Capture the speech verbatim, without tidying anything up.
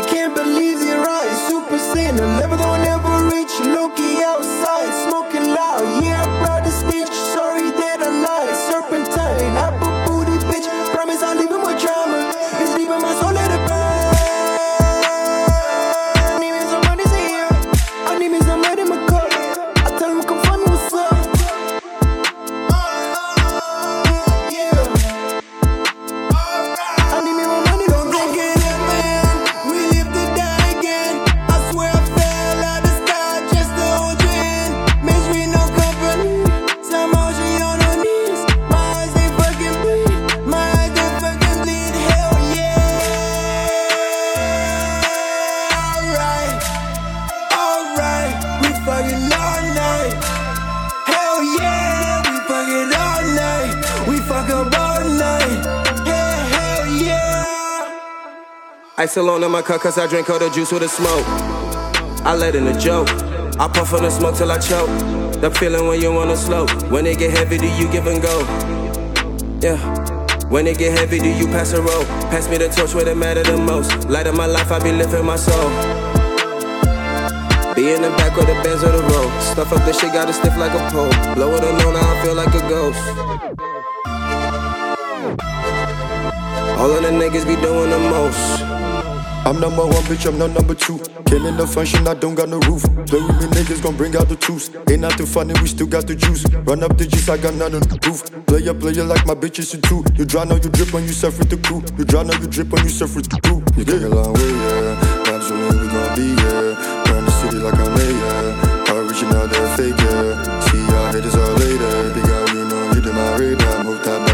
can't believe your eyes. Super Saiyan, a level that will never reach. Loki outside, smoking loud. Yeah, I brought the stench. Sorry that I lied. Serpentine, apple booty bitch. Promise I'll leave him with drama. It's deep in my soul, let it burn. I need me somebody say yeah. I need me somebody in my car. I tell him come find me what's up. Yeah. I need me more money. Don't think it up, man. We live to die again. I swear I fell out the sky just to hold you in. Misery, no company. Somehow she on her knees. My eyes they fucking bleed. My eyes they fucking bleed. Hell yeah. Alright, alright. We fucking all night. Hell yeah. We fucking all night. We fuck up all night. Hell, hell yeah. Ice alone in my cup cause I drink all the juice with the smoke. I let in a joke. I puff on the smoke till I choke. The feeling when you wanna slow. When it get heavy, do you give and go? Yeah. When it get heavy, do you pass a roll? Pass me the torch where it matter the most. Light of my life, I be lifting my soul. Be in the back of the Benz or the road. Stuff up the shit, got it stiff like a pole. Blow it alone, now I feel like a ghost. All of the niggas be doing the most. I'm number one, bitch, I'm not number two. Killing the function, I don't got no roof. Play with me, niggas gon' bring out the truth. Ain't nothing funny, we still got the juice. Run up the juice, I got none on the roof. Player, player like my bitches should too. You drown or you drip when you surf with the crew. You drown or you drip when you surf with the crew. You came a long way, yeah. Absolutely, we gon' be, yeah. Run the city like I'm mayor. Original, they're fake, yeah. See y'all haters all later. Big out, you know, you did my radar. Move that